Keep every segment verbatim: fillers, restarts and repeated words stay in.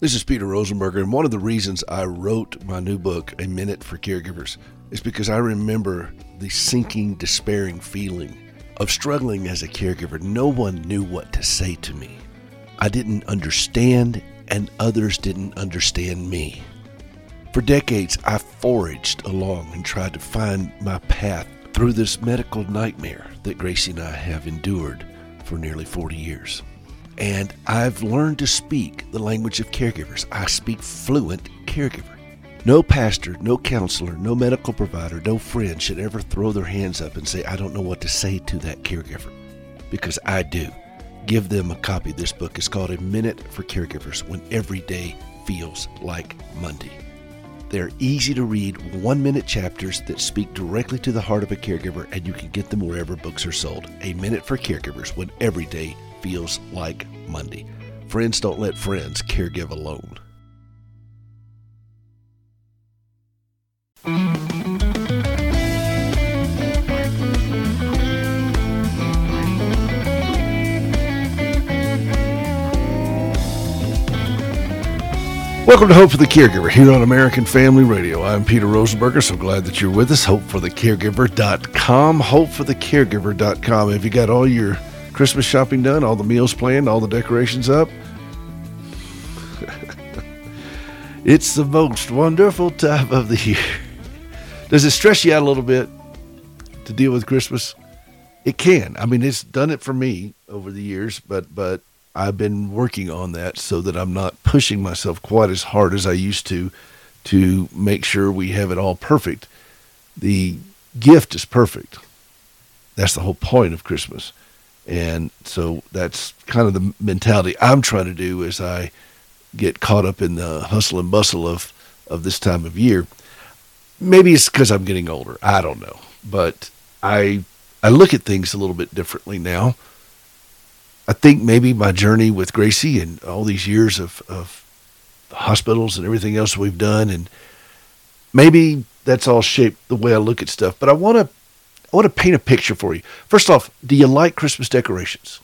This is Peter Rosenberger, and one of the reasons I wrote my new book, A Minute for Caregivers, is because I remember the sinking, despairing feeling of struggling as a caregiver. No one knew what to say to me. I didn't understand, and others didn't understand me. For decades, I foraged along and tried to find my path through this medical nightmare that Gracie and I have endured for nearly forty years. And I've learned to speak the language of caregivers. I speak fluent caregiver. No pastor, no counselor, no medical provider, no friend should ever throw their hands up and say, I don't know what to say to that caregiver. Because I do. Give them a copy of this book. It's called A Minute for Caregivers, When Every Day Feels Like Monday. They're easy to read, one-minute chapters that speak directly to the heart of a caregiver, and you can get them wherever books are sold. A Minute for Caregivers, When Every Day Feels Like Monday. Friends don't let friends caregive alone. Welcome to Hope for the Caregiver here on American Family Radio. I'm Peter Rosenberger, so glad that you're with us. hope for the caregiver dot com, hope for the caregiver dot com. Have you got all your Christmas shopping done, all the meals planned, all the decorations up? It's the most wonderful time of the year. Does it stress you out a little bit to deal with Christmas? It can. I mean, it's done it for me over the years, but but I've been working on that so that I'm not pushing myself quite as hard as I used to to make sure we have it all perfect. The gift is perfect. That's the whole point of Christmas. And so that's kind of the mentality I'm trying to do as I get caught up in the hustle and bustle of, of this time of year. Maybe it's because I'm getting older. I don't know. But I I look at things a little bit differently now. I think maybe my journey with Gracie and all these years of, of hospitals and everything else we've done, and maybe that's all shaped the way I look at stuff. But I want to I want to paint a picture for you. First off, do you like Christmas decorations?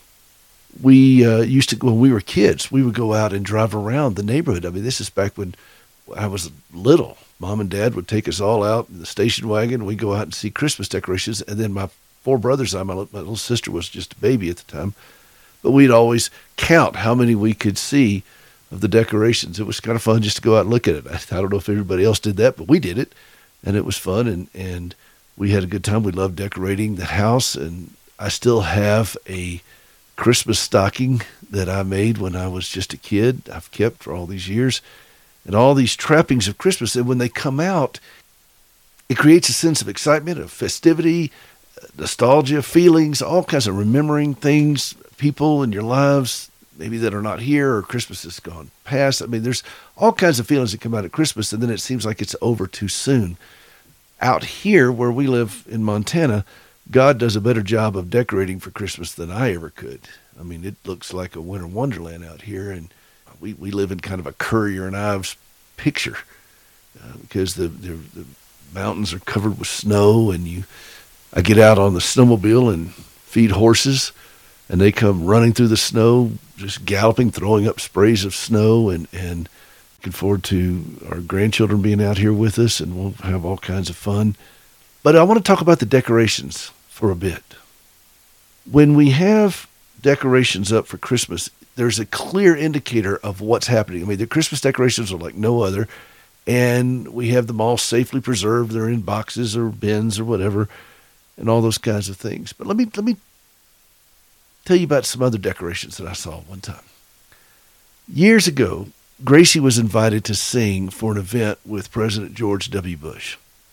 We uh, used to, when we were kids, we would go out and drive around the neighborhood. I mean, this is back when I was little. Mom and Dad would take us all out in the station wagon. We'd go out and see Christmas decorations. And then my four brothers and I, my, my little sister was just a baby at the time. But we'd always count how many we could see of the decorations. It was kind of fun just to go out and look at it. I, I don't know if everybody else did that, but we did it. And it was fun. And, and we had a good time. We loved decorating the house. And I still have a Christmas stocking that I made when I was just a kid. I've kept for all these years. And all these trappings of Christmas. And when they come out, it creates a sense of excitement, of festivity, nostalgia, feelings, all kinds of remembering things, people in your lives, maybe that are not here, or Christmas has gone past. I mean, there's all kinds of feelings that come out at Christmas, and then it seems like it's over too soon. Out here, where we live in Montana, God does a better job of decorating for Christmas than I ever could. I mean, it looks like a winter wonderland out here, and we, we live in kind of a Currier and Ives picture uh, because the, the the mountains are covered with snow, and you, I get out on the snowmobile and feed horses, and they come running through the snow, just galloping, throwing up sprays of snow, and, and looking forward to our grandchildren being out here with us, and we'll have all kinds of fun. But I want to talk about the decorations for a bit. When we have decorations up for Christmas, there's a clear indicator of what's happening. I mean, the Christmas decorations are like no other, and we have them all safely preserved. They're in boxes or bins or whatever, and all those kinds of things. But let me let me tell you about some other decorations that I saw one time. Years ago, Gracie was invited to sing for an event with President George W. Bush.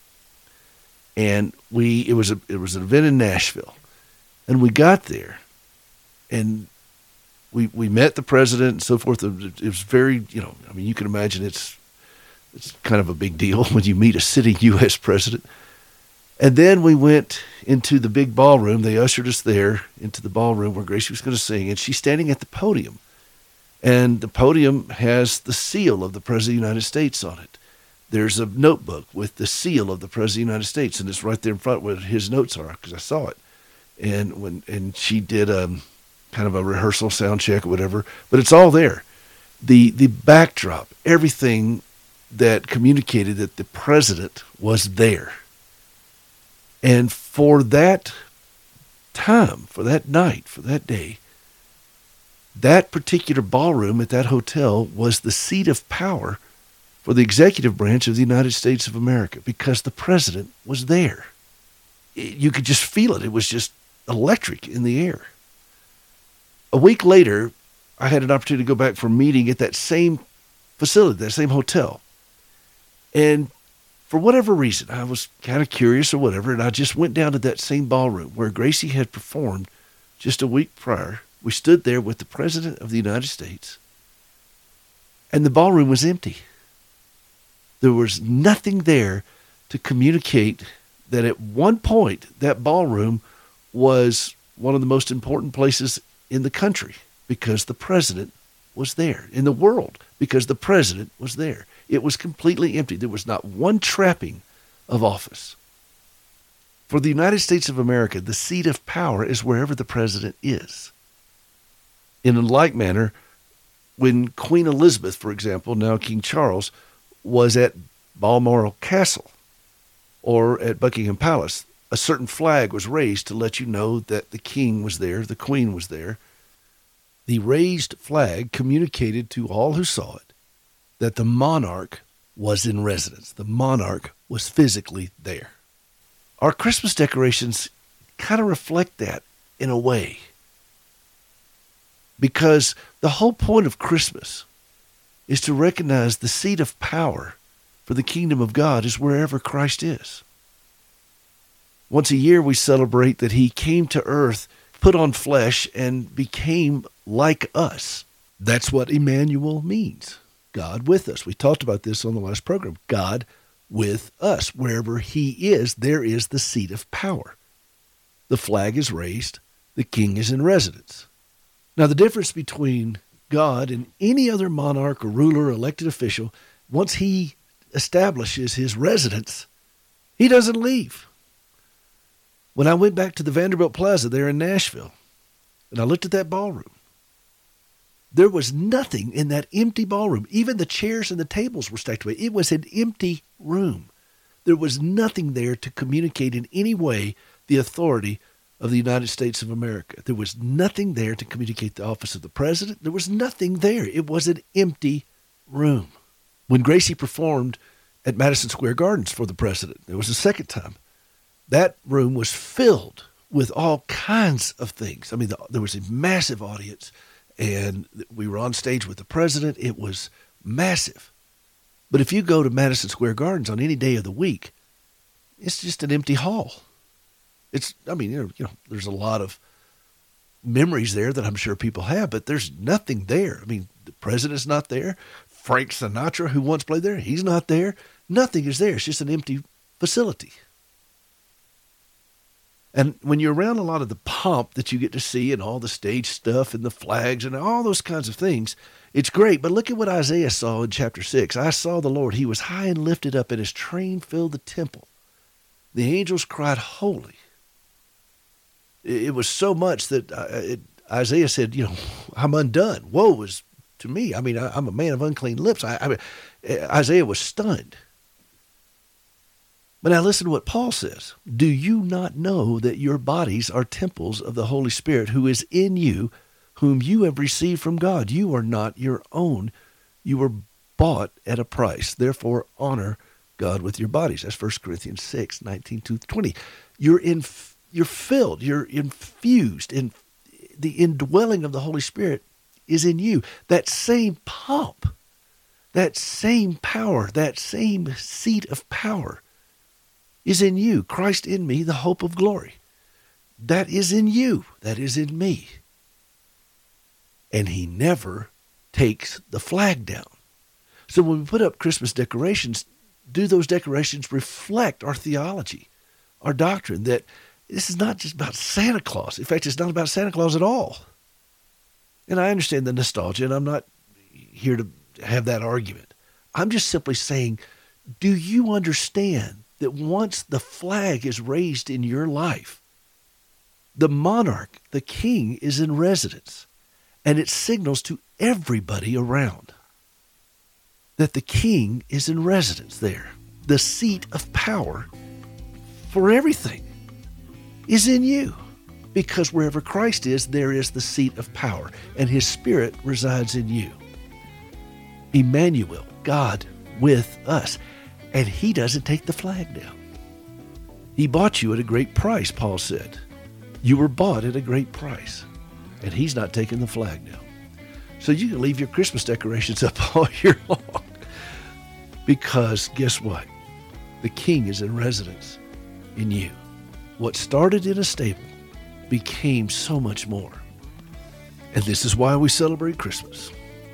And we it was a it was an event in Nashville. And we got there, and we we met the president and so forth. It was very, you know, I mean, you can imagine it's it's kind of a big deal when you meet a sitting U S president. And then we went into the big ballroom. They ushered us there into the ballroom where Gracie was going to sing, and she's standing at the podium. And the podium has the seal of the President of the United States on it. There's a notebook with the seal of the President of the United States, and it's right there in front where his notes are, because I saw it. And when and she did a kind of a rehearsal sound check or whatever, but it's all there. The the backdrop, everything that communicated that the president was there. And for that time, for that night, for that day, that particular ballroom at that hotel was the seat of power for the executive branch of the United States of America, because the president was there. You could just feel it. It was just electric in the air. A week later, I had an opportunity to go back for a meeting at that same facility, that same hotel. And for whatever reason, I was kind of curious or whatever, and I just went down to that same ballroom where Gracie had performed just a week prior. We stood there with the President of the United States, and the ballroom was empty. There was nothing there to communicate that at one point that ballroom was one of the most important places in the country because the president was there, in the world because the president was there. It was completely empty. There was not one trapping of office. For the United States of America, the seat of power is wherever the president is. In a like manner, when Queen Elizabeth, for example, now King Charles, was at Balmoral Castle or at Buckingham Palace, a certain flag was raised to let you know that the king was there, the queen was there. The raised flag communicated to all who saw it that the monarch was in residence. The monarch was physically there. Our Christmas decorations kind of reflect that in a way, because the whole point of Christmas is to recognize the seat of power for the kingdom of God is wherever Christ is. Once a year we celebrate that he came to earth, put on flesh, and became like us. That's what Emmanuel means. God with us. We talked about this on the last program. God with us. Wherever he is, there is the seat of power. The flag is raised. The king is in residence. Now, the difference between God and any other monarch or ruler or elected official, once he establishes his residence, he doesn't leave. When I went back to the Vanderbilt Plaza there in Nashville, and I looked at that ballroom, there was nothing in that empty ballroom. Even the chairs and the tables were stacked away. It was an empty room. There was nothing there to communicate in any way the authority of the United States of America. There was nothing there to communicate the office of the president. There was nothing there. It was an empty room. When Gracie performed at Madison Square Gardens for the president, it was the second time, that room was filled with all kinds of things. I mean, the, there was a massive audience, and we were on stage with the president. It was massive. But if you go to Madison Square Gardens on any day of the week, it's just an empty hall. It's, I mean, you know, you know, there's a lot of memories there that I'm sure people have, but there's nothing there. I mean, the president's not there. Frank Sinatra, who once played there, he's not there. Nothing is there. It's just an empty facility. And when you're around a lot of the pomp that you get to see and all the stage stuff and the flags and all those kinds of things, it's great. But look at what Isaiah saw in chapter six. I saw the Lord. He was high and lifted up, and his train filled the temple. The angels cried, holy. It was so much that it, Isaiah said, you know, I'm undone. Woe is to me. I mean, I, I'm a man of unclean lips. I, I mean, Isaiah was stunned. But now listen to what Paul says. Do you not know that your bodies are temples of the Holy Spirit who is in you, whom you have received from God? You are not your own. You were bought at a price. Therefore, honor God with your bodies. That's First Corinthians six, nineteen to twenty. You're in, you're filled, you're infused, in the indwelling of the Holy Spirit is in you. That same pomp, that same power, that same seat of power is in you. Christ in me, the hope of glory. That is in you. That is in me. And he never takes the flag down. So when we put up Christmas decorations, do those decorations reflect our theology, our doctrine, that this is not just about Santa Claus. In fact, it's not about Santa Claus at all. And I understand the nostalgia, and I'm not here to have that argument. I'm just simply saying, do you understand that once the flag is raised in your life, the monarch, the king, is in residence, and it signals to everybody around that the King is in residence there. The seat of power for everything is in you, because wherever Christ is, there is the seat of power, and his Spirit resides in you. Emmanuel, God with us, and he doesn't take the flag down. He bought you at a great price, Paul said. You were bought at a great price, and he's not taking the flag down. So you can leave your Christmas decorations up all year long, because guess what? The King is in residence in you. What started in a stable became so much more. And this is why we celebrate Christmas.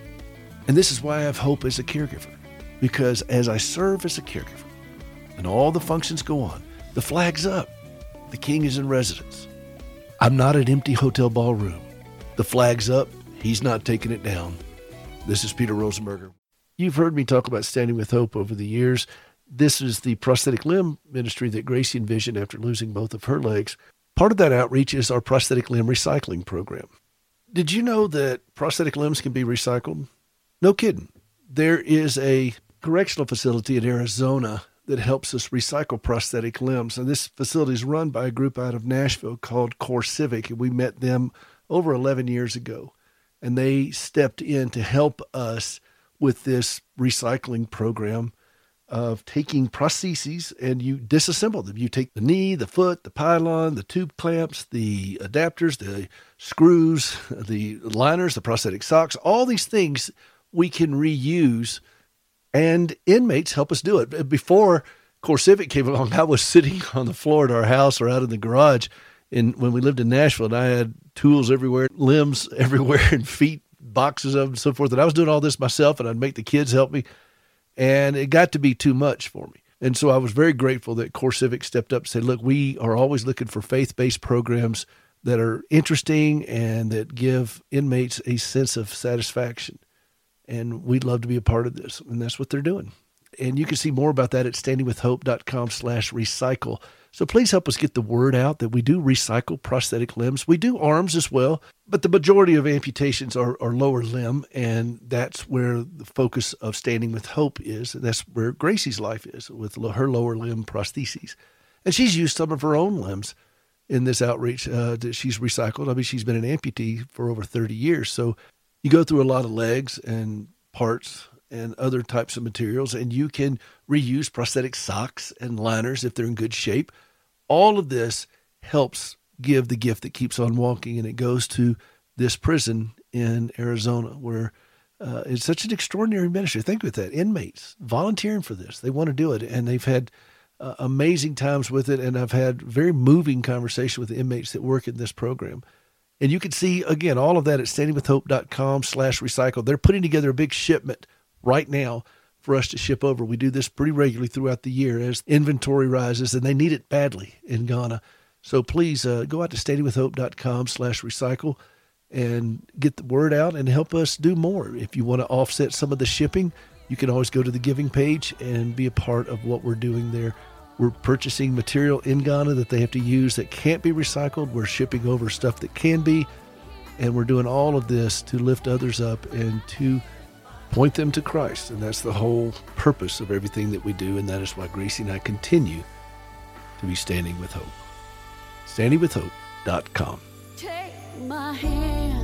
And this is why I have hope as a caregiver. Because as I serve as a caregiver and all the functions go on, the flag's up. The King is in residence. I'm not an empty hotel ballroom. The flag's up. He's not taking it down. This is Peter Rosenberger. You've heard me talk about Standing with Hope over the years. This is the prosthetic limb ministry that Gracie envisioned after losing both of her legs. Part of that outreach is our prosthetic limb recycling program. Did you know that prosthetic limbs can be recycled? No kidding. There is a correctional facility in Arizona that helps us recycle prosthetic limbs. And this facility is run by a group out of Nashville called CoreCivic. And we met them over eleven years ago. And they stepped in to help us with this recycling program of taking prostheses, and you disassemble them. You take the knee, the foot, the pylon, the tube clamps, the adapters, the screws, the liners, the prosthetic socks, all these things we can reuse, and inmates help us do it. Before CoreCivic came along, I was sitting on the floor at our house or out in the garage in, when we lived in Nashville, and I had tools everywhere, limbs everywhere, and feet, boxes of them and so forth. And I was doing all this myself, and I'd make the kids help me. And it got to be too much for me. And so I was very grateful that CoreCivic stepped up and said, look, we are always looking for faith-based programs that are interesting and that give inmates a sense of satisfaction. And we'd love to be a part of this. And that's what they're doing. And you can see more about that at standingwithhope.com slash recycle. So please help us get the word out that we do recycle prosthetic limbs. We do arms as well, but the majority of amputations are, are lower limb, and that's where the focus of Standing with Hope is. And that's where Gracie's life is, with her lower limb prostheses. And she's used some of her own limbs in this outreach uh, that she's recycled. I mean, she's been an amputee for over thirty years. So you go through a lot of legs and parts and other types of materials, and you can reuse prosthetic socks and liners if they're in good shape. All of this helps give the gift that keeps on walking, and it goes to this prison in Arizona where uh, it's such an extraordinary ministry. Think about that. Inmates volunteering for this. They want to do it, and they've had uh, amazing times with it, and I've had very moving conversation with the inmates that work in this program. And you can see, again, all of that at standingwithhope.com slash recycle. They're putting together a big shipment right now for us to ship over. We do this pretty regularly throughout the year as inventory rises, and they need it badly in Ghana. So please uh, go out to standingwithhope.com slash recycle and get the word out and help us do more. If you want to offset some of the shipping, you can always go to the giving page and be a part of what we're doing there. We're purchasing material in Ghana that they have to use that can't be recycled. We're shipping over stuff that can be, and we're doing all of this to lift others up and to point them to Christ. And that's the whole purpose of everything that we do, and that is why Gracie and I continue to be Standing with Hope. standing with hope dot com. Take my hand.